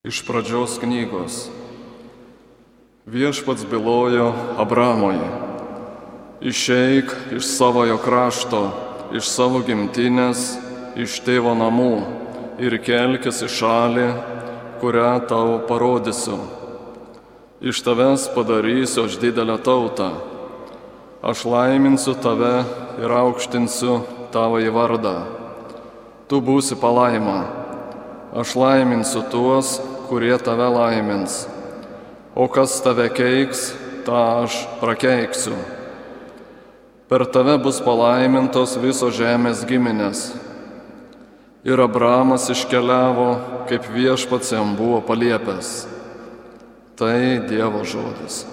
Iš pradžios knygos. Viešpats bylojo Abramui: išeik iš savojo krašto, iš savo gimtinės, iš tėvo namų ir kelkis į šalį, kurią tau parodysiu. Iš tavęs padarysiu aš didelę tautą. Aš laiminsiu tave ir aukštinsiu tavąjį vardą. Tu būsi palaima. Aš laiminsiu tuos, kurie tave laimins. O kas tave keiks, tą aš prakeiksiu. Per tave bus palaimintos visos žemės giminės. Ir Abramas iškeliavo, kaip Viešpats jam buvo paliepęs. Tai Dievo žodis.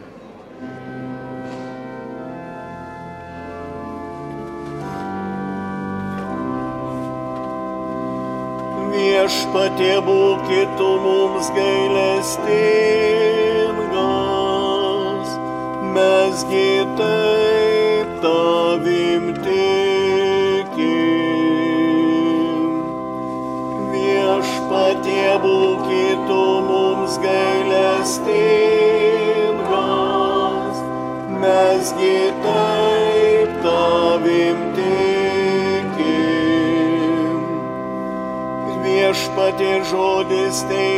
Viešpatie, būkit tu mums gailestingas, mesgi taip tavim tikim. Viešpatie, būkit tu mums gailestingas, mesgi taip tavim tikim. Viešpatie, žodis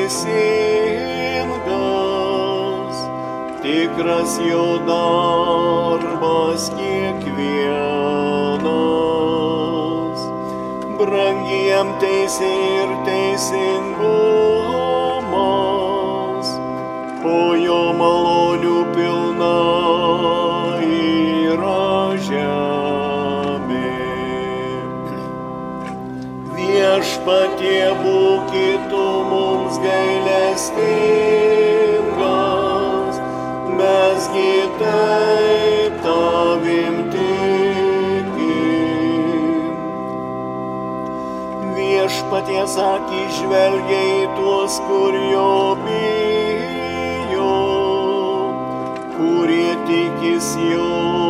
teisingas, tikras jo darbas kiekvienas. Brangiem teisė ir teisingumas, o jo malonių pilna yra žemė. Viešpatie, būkit tu mums gailestingas, mesgi taip tavim tikim. Viešpatie, akys žvelgia į tuos, kur jo bijo, kurie tikis jo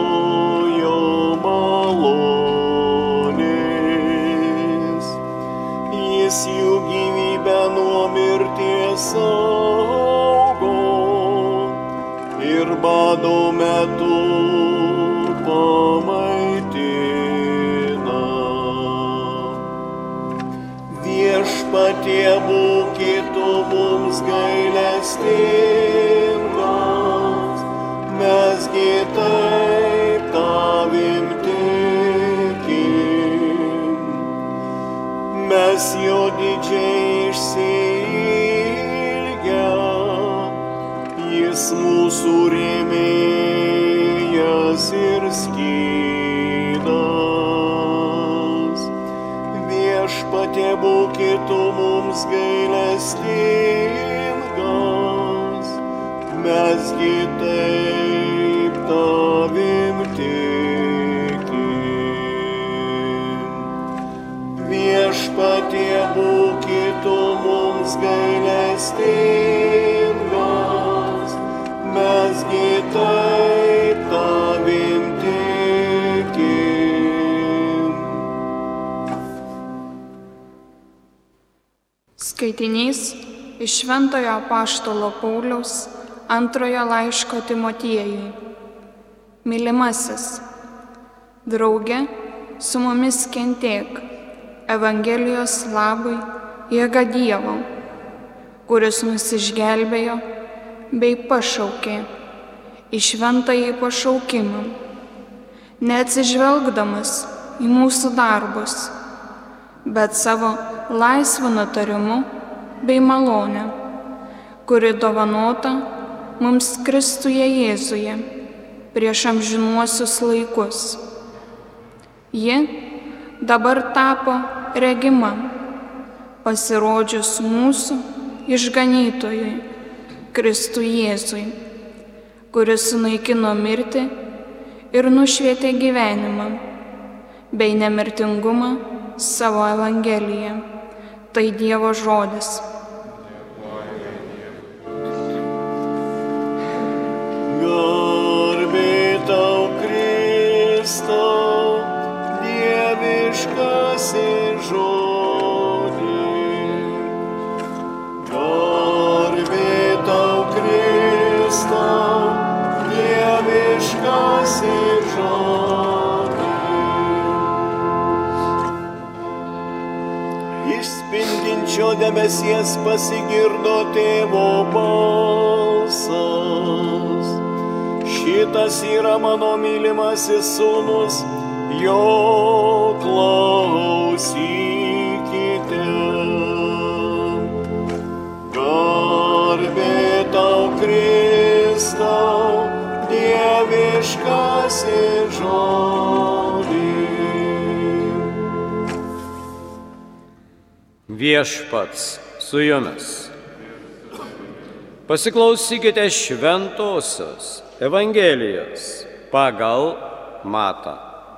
malonės. Jis jų gyvybę nuo mirties saugo ir bado metu pamaitina. Viešpatie, būkit tu mums gailestingas, mesgi taip tavim tikim. Mes jo didžiai išsiilgę, jis mūsų rėmėjas ir skydas. Viešpatie, būkit tu mums gailestingas, mesgi taip tavim tikim. Viešpatie, būkit tu mums gailestingas, mesgi taip tavim tikim. Skaitinys iš Šventojo apaštalo Pauliaus antrojo laiško Timotiejui. Mylimasis, drauge su mumis kentėk Evangelijos labui jėga Dievo, kuris mus išgelbėjo bei pašaukė į šventąjį pašaukimą, neatsižvelgdamas į mūsų darbus, bet savo laisvu nutarimu bei malonę, kuri dovanota mums Kristuje Jėzuje prieš amžinuosius laikus. Ji dabar tapo regima, pasirodžius mūsų išganytojui Kristui Jėzui, kuris sunaikino mirtį ir nušvietė gyvenimą bei nemirtingumą savo Evangeliją. Tai Dievo žodis. Garbė tau, Kristau, dieviškasis žodis. debesies pasigirdo tėvo balsas. Šitas yra mano mylimasis sūnus, jo klausykite. Garbė tau, Kristau, dieviškasis žodį. Viešpats su jumis. Pasiklausykite šventosios Evangelijos pagal Matą.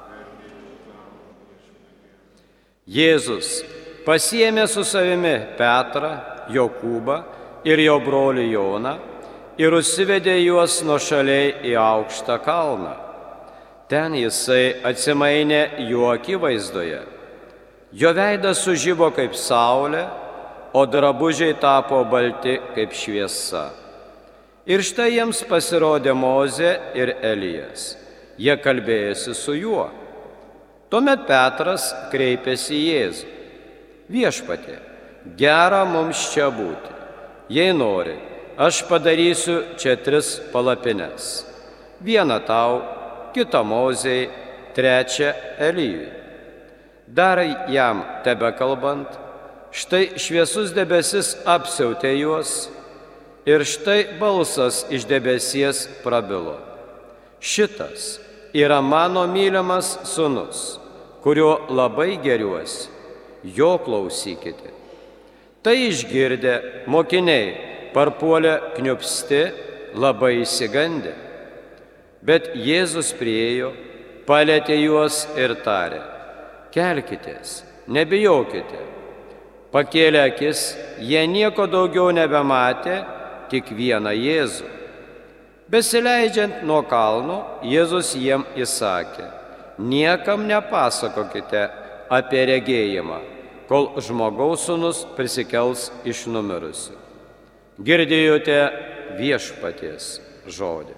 Jėzus pasiėmė su savimi Petrą, Jokūbą ir jo brolį Joną ir užsivedė juos nuošaliai į aukštą kalną. Ten jisai atsimainė jų akivaizdoje. Jo veidas sužibo kaip saulė, o drabužiai tapo balti kaip šviesa. Ir štai jiems pasirodė Mozė ir Elijas. Jie kalbėjosi su juo. Tuomet Petras kreipėsi į Jėzų. Viešpatie, gera mums čia būti. Jei nori, aš padarysiu čia 3 palapines. Vieną tau, kitą Mozei, trečią Elijui. Dar jam tebekalbant, štai šviesus debesis apsiautė juos ir štai balsas iš debesies prabilo. Šitas yra mano mylimas sūnus, kuriuo labai geriuosi, jo klausykite. Tai išgirdę mokiniai parpuolė kniupsti, labai išsigandę. Bet Jėzus priėjo, palietė juos ir tarė: kelkitės, nebijokite. Pakėlė akis, jie nieko daugiau nebematė, tik vieną Jėzų. Besileidžiant nuo kalno, Jėzus jiem įsakė: niekam nepasakokite apie regėjimą, kol žmogaus sūnus prisikels iš numirusių. Girdėjote viešpaties žodį.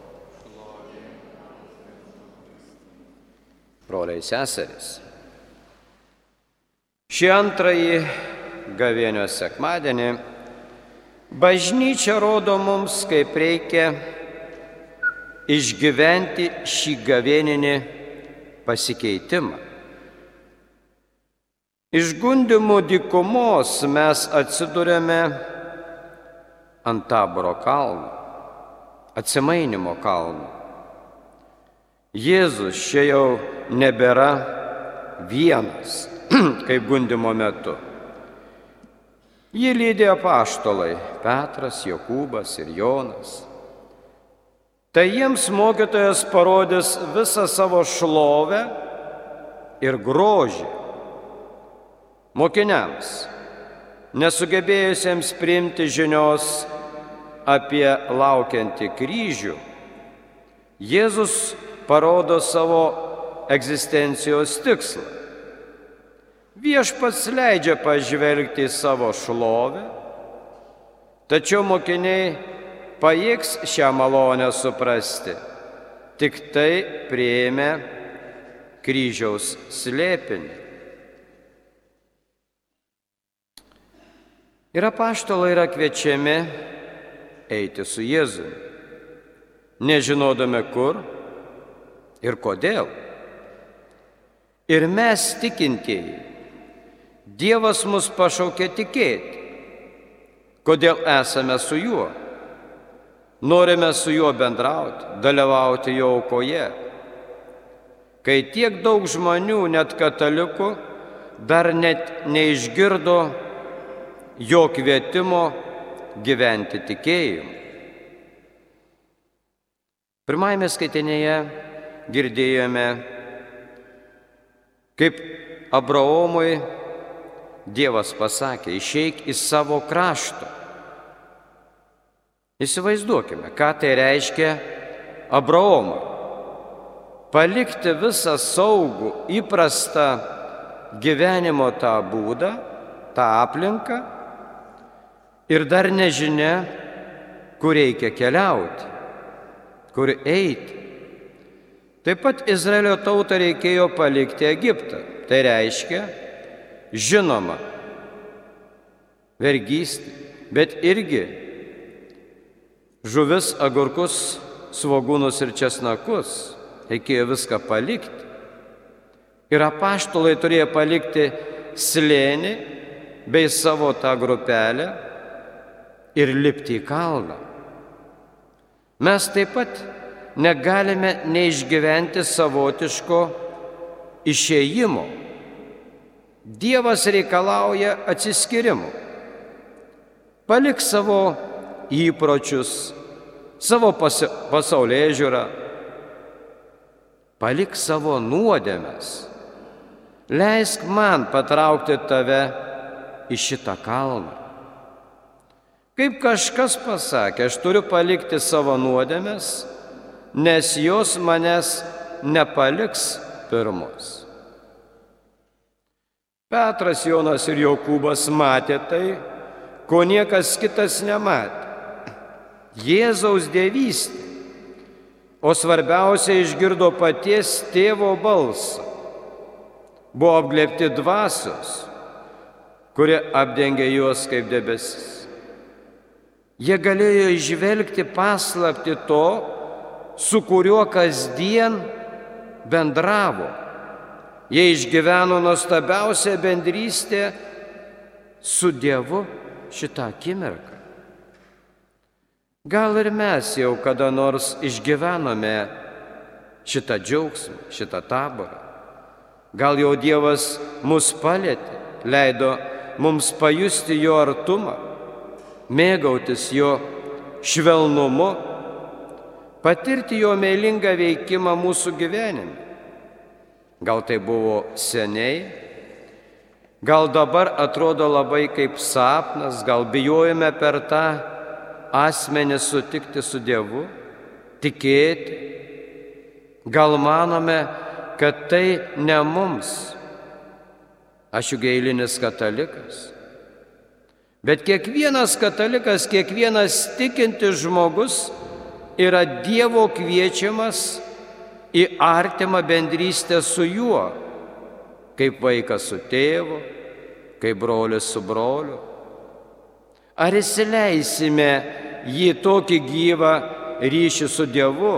Broliai seserys, šį antrąjį gavėnios sekmadienį bažnyčia rodo mums, kaip reikia išgyventi šį gavėninį pasikeitimą. Iš gundymų dykumos mes atsiduriame ant Taboro kalno, atsimainimo kalno. Jėzus čia jau nebėra vienas, kaip gundymo metu. Jį lydė apaštalai Petras, Jokūbas ir Jonas. Tai jiems mokytojas parodys visą savo šlovę ir grožį. Mokiniams, nesugebėjusiems priimti žinios apie laukiantį kryžių, Jėzus parodo savo egzistencijos tikslą. Viešpats leidžia pažvelgti į savo šlovę, tačiau mokiniai pajėgs šią malonę suprasti, tik tai priėmę kryžiaus slėpinį. Ir apaštalai yra kviečiami eiti su Jėzumi, nežinodami kur ir kodėl. Ir mes tikintieji, Dievas mus pašaukė tikėti, kodėl esame su juo. Norime su juo bendrauti, dalyvauti jo aukoje. Kai tiek daug žmonių, net katalikų, dar net neišgirdo jo kvietimo gyventi tikėjimu. Pirmajame skaitinėje girdėjome, kaip Abraomui Dievas pasakė: išeik iš savo krašto. Įsivaizduokime, ką tai reiškia Abraomui. Palikti visą saugų, įprastą gyvenimo tą būdą, tą aplinką ir dar nežinia, kur reikia keliauti, kur eiti. Taip pat Izraelio tautą reikėjo palikti Egiptą. Tai reiškia, žinoma, vergystė, bet irgi žuvis, agurkus, svogūnus ir česnakus. Reikėjo viską palikti. Ir apaštalai turėjo palikti slėnį bei savo tą grupelę ir lipti į kalną. Mes taip pat negalime neišgyventi savotiško išėjimo. Dievas reikalauja atsiskyrimo. Palik savo įpročius, savo pasaulėžiūrą, palik savo nuodėmes. Leisk man patraukti tave į šitą kalną. Kaip kažkas pasakė, aš turiu palikti savo nuodėmes, nes jos manęs nepaliks pirmus. Petras, Jonas ir Jokūbas matė tai, ko niekas kitas nematė. Jėzaus dievystė, o svarbiausia išgirdo paties tėvo balsą. Buvo apglėbti dvasios, kuri apdengė juos kaip debesis. Jie galėjo įžvelgti paslaptį to, su kuriuo kasdien bendravo. Jie išgyveno nuostabiausią bendrystę su Dievu šitą akimirką. Gal ir mes jau kada nors išgyvenome šitą džiaugsmą, šitą taborą. Gal jau Dievas mus palietė, leido mums pajusti jo artumą, mėgautis jo švelnumu, patirti jo meilingą veikimą mūsų gyvenime. Gal tai buvo seniai, gal dabar atrodo labai kaip sapnas, gal bijojame per tą asmenį sutikti su Dievu, tikėti, gal manome, kad tai ne mums. Aš juk eilinis katalikas. Bet kiekvienas katalikas, kiekvienas tikintis žmogus yra Dievo kviečiamas į artimą bendrystę su juo, kaip vaikas su tėvu, kaip brolis su broliu. Ar įsileisime jį tokį gyvą ryšį su Dievu?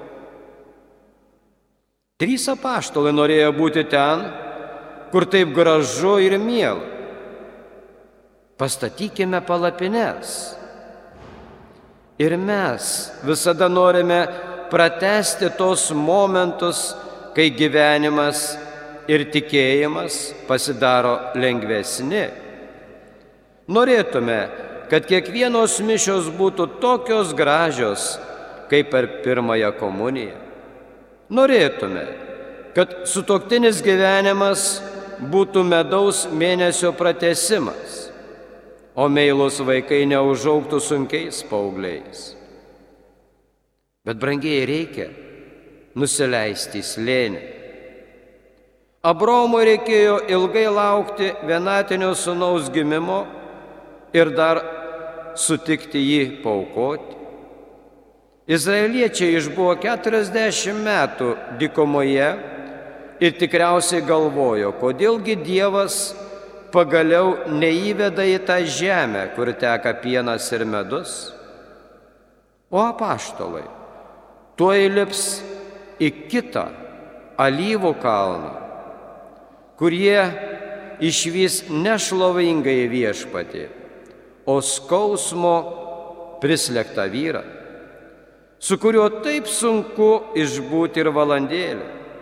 3 apaštalai norėjo būti ten, kur taip gražu ir miela. Pastatykime palapines. Ir mes visada norime pratęsti tos momentus, kai gyvenimas ir tikėjimas pasidaro lengvesni. Norėtume, kad kiekvienos mišios būtų tokios gražios, kaip per pirmąją komuniją. Norėtume, kad sutuoktinis gyvenimas būtų medaus mėnesio pratęsimas, o meilūs vaikai neužaugtų sunkiais paaugliais. Bet brangiai reikia nusileisti į slėnį. Abraomui reikėjo ilgai laukti vienatinio sūnaus gimimo ir dar sutikti jį paaukoti. Izraeliečiai išbuvo 40 metų dykumoje ir tikriausiai galvojo, kodėlgi Dievas pagaliau neįveda į tą žemę, kur teka pienas ir medus. O apaštalai tuoj lips į kitą alyvų kalną, kur jie išvys nešlovingai viešpatį, o skausmo prislėgtą vyrą, su kuriuo taip sunku išbūti ir valandėlę.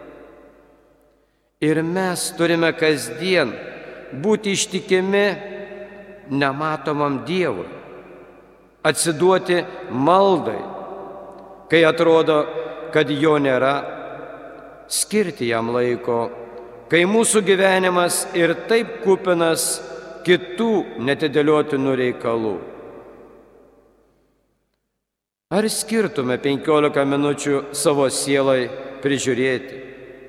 Ir mes turime kasdien būti ištikimi nematomam Dievui, atsiduoti maldai, kai atrodo, kad jo nėra, skirti jam laiko, kai mūsų gyvenimas ir taip kupinas kitų netidėliotinų reikalų. Ar skirtume 15 minučių savo sielai prižiūrėti?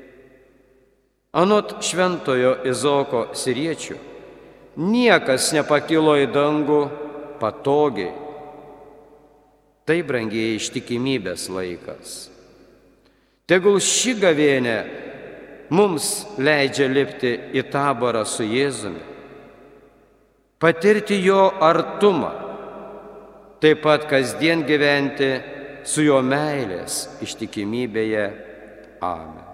Anot šventojo Izaoko Siriečių, niekas nepakilo į dangų patogiai. Tai brangiai ištikimybės laikas. Tegul ši gavėnė mums leidžia lipti į taborą su Jėzumi. patirti jo artumą, taip pat kasdien gyventi su jo meilės ištikimybėje. Amen.